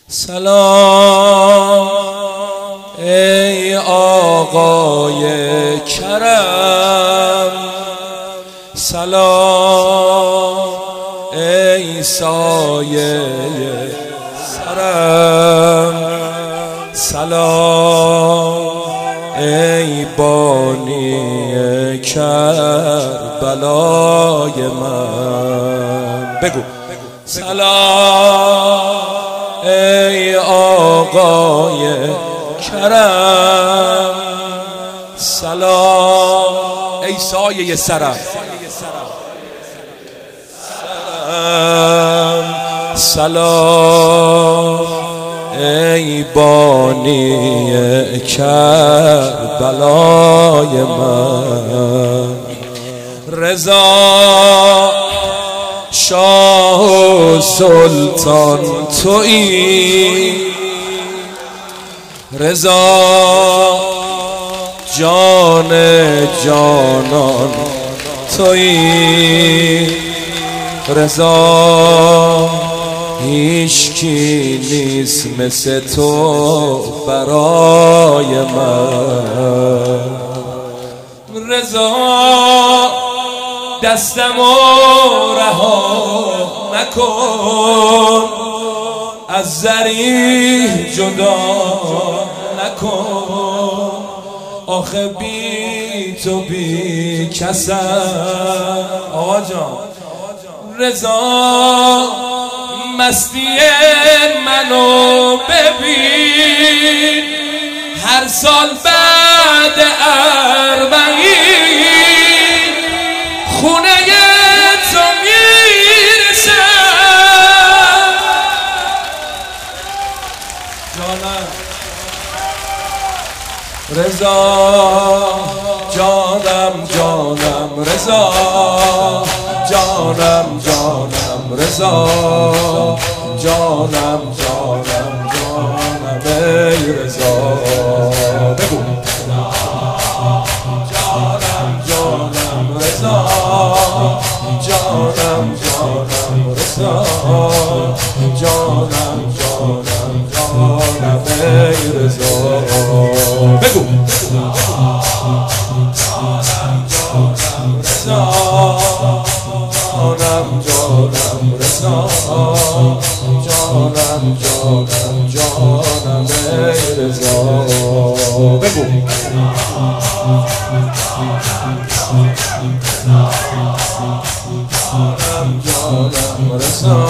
سلام ای آقای کرم، سلام ای سایه سرم، سلام ای بانی کربلای من. بگو سلام ای آقای کرم، سلام ای سایه سرم، سلام ای بانی کربلای من. رضا شاه و سلطان تویی، رضا جان جانان تویی، رضا هیچکی نیست مثل تو برای من. رضا دستمو رها نکن، از زری جدا نکن، آخه بی تو بی کسم. آقا جان رضا مستی منو ببین، هر سال بعد 40 خونه تو میرسم. جانم رضا، جانم جانم رضا، جانم جانم رضا، جانم جانم جانم ای رضا. بگو جانم جانم رضا، جانم جانم رضا، جانم جانم جانم ای رضا. بگو جانم جانم رضا، جانم جانم رضا، جانم جانم جانم ای رضا. بگو جانم جانم رضا،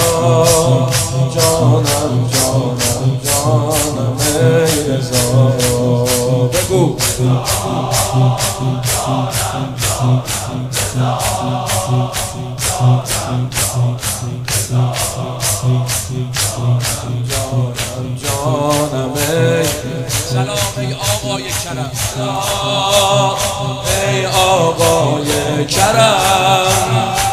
جانم جانم جانم ای رضا. بگو جانم ای. سلام ای آقای کرم، سلام ای آقای کرم،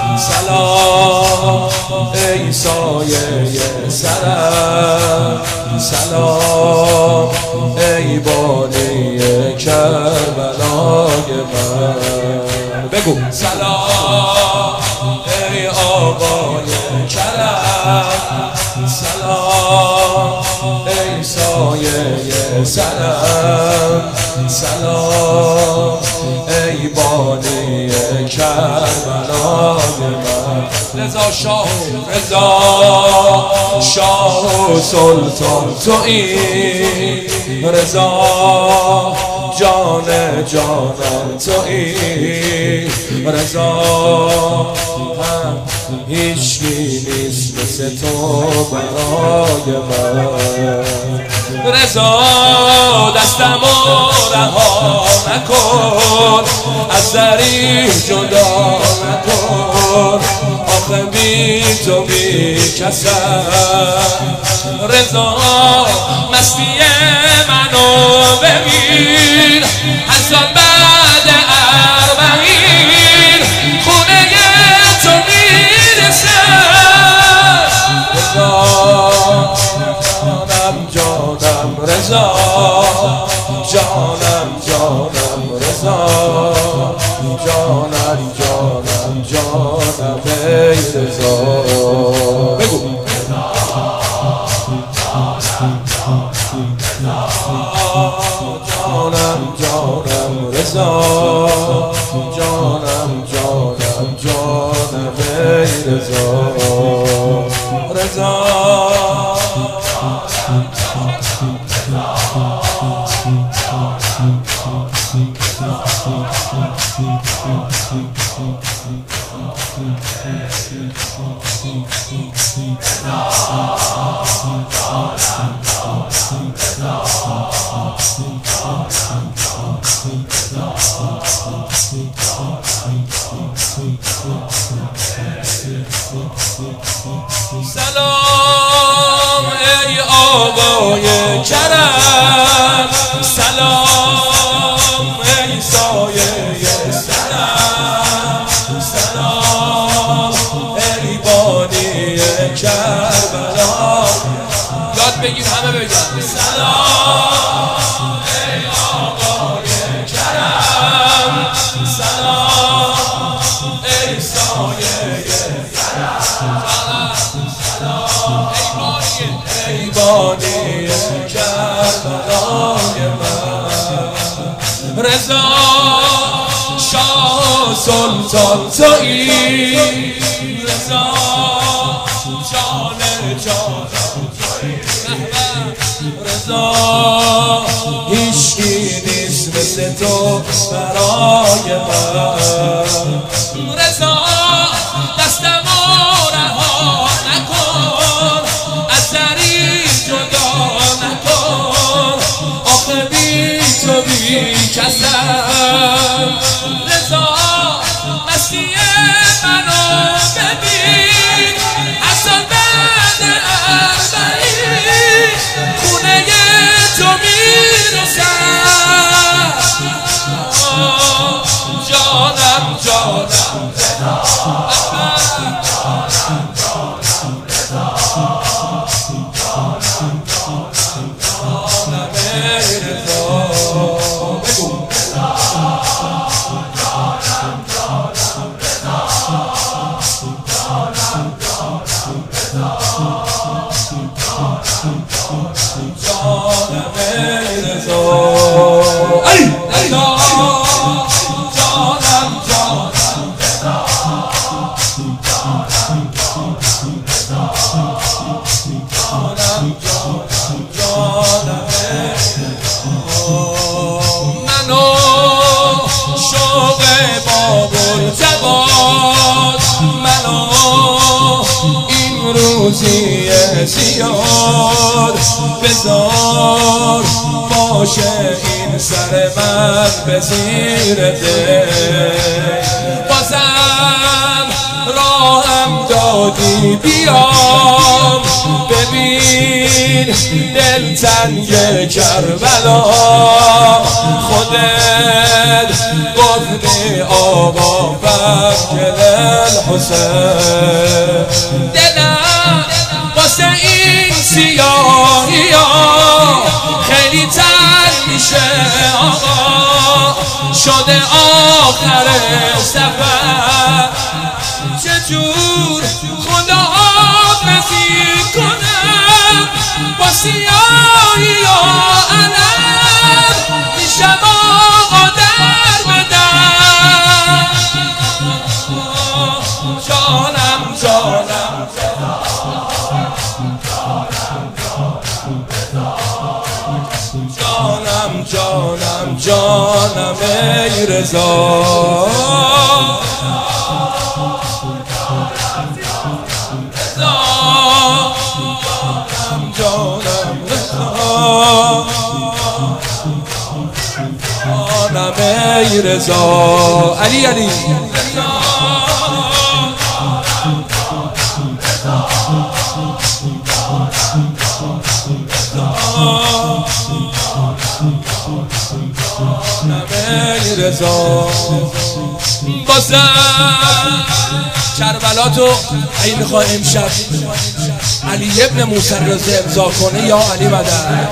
سلام ای سایه سرم، سلام ای بانی کربلای من. بگو سلام ای آقای کرم، سلام ای سایه سرم، سلام ای بانی کربلای من. رضا شاه، رضا شاه و سلطان تویی، رضا جان جانان تویی، رضا هیچکی نیست مثل تو برای من. رضا دستمو رها نکن، از زری جدا نکن، آخه بی تو بی کسم. رضا مستی منو ببین، هر سال بعد 40 خونه تو میرسم. رضا جانم جانم رضا، جانم جانم رضا، جانم جانم جانم ای رضا. بگو جانم رضا جانم ای رضا رضا سلام ای آقای کرم سلام ای سایه سلام سلام ای بانی کربلا یاد بگیر همه بگن سلام ای آقای کرم سلام ای سایه ای بانی کربلای من رضا شاه سلطان تویی رضا جان تویی رضا هیچکی نیست مثل تو برای من رضا دستمو رها نکن از دری جدا نکن آخه بی تو بی کسم رضا مستی منو ببین اصلا بعد اربعین خونه تو میرسم جانم منو شوق بابل جواد منو این روزی زیاد بذار باشه این سر من به زیر دل بازم راهم دادی بیام ببین دلتنگ کربلا خودت گفتی آقا فکر الحسین دلم واسه این سیاهی ها خیلی تر میشه آقا شده آخر سفر چجور خدا حافظی کنم با سیاهی و علم میشم آقا در بدم جانم جانم ای رضا جانم ای رضا علی علی رضا بازم کربلا تو این میخوای امشب علی ابن موسی رضا امضا کنه یا علی مدد.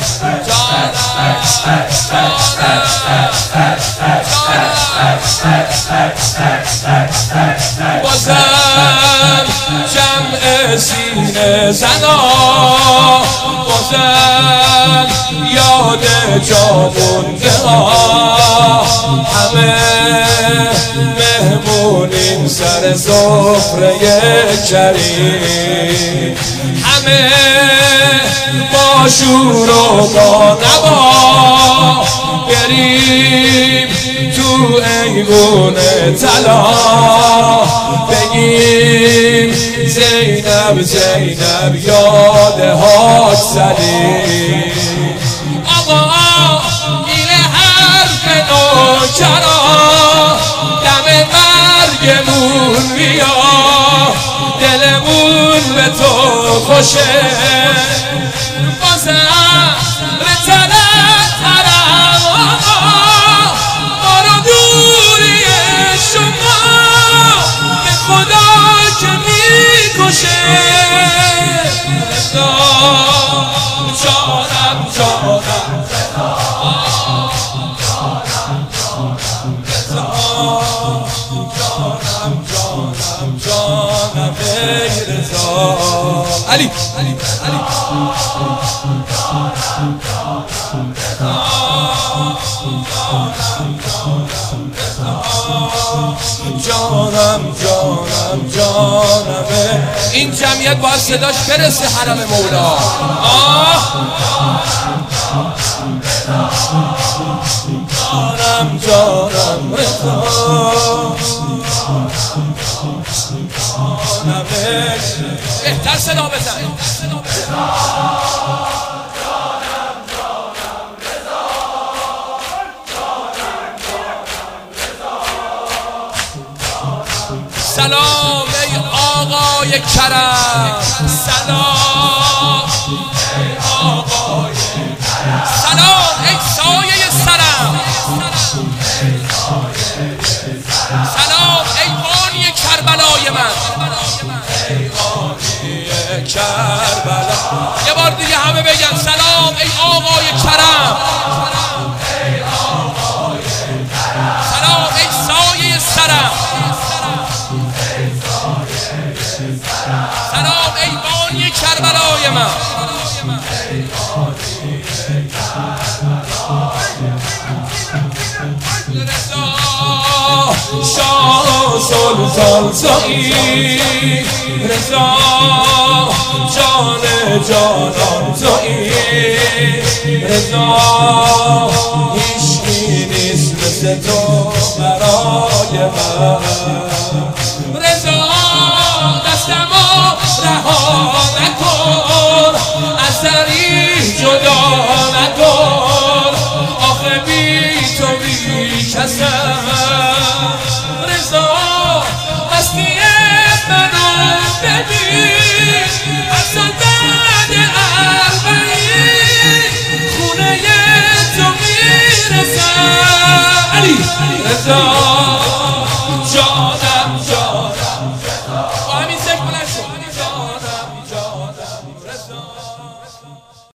بازم جمع سینه زنا، بازم یاد جا مونده ها، همه مهمونیم سر سفره کریم، همه با شور و با نوا بریم تو ایوون طلا، بگیم زینب زینب یادهات زدیم. آقا این حرف نوکرا دم مرگمون بیا، دلمون به تو خوشه، بازم رتلت حرم آقا ما رو دوری شما به خدا که میکشه. جانم جانم جانم ای رضا علی علی علی جانم جانم جانم این جمعیت باید صداش برسه حرم مولا. جانم جانم رضا بهتر صدا بزن. سلام ای آقای کرم، سلام ای آقای کرم، سلام ای سایه سرم، سلام ای بانی کربلای من، ای بانی کربلا. یه بار دیگه همه بگن سلام ای آقای کرم، سلام ای سایه سرم، سلام ای بانی کربلای من. شاه سلطان تویی رضا، جان جانان تویی رضا، هیچکی نیست مثل تو برای من رضا. دستمو رها نکن از دری جدا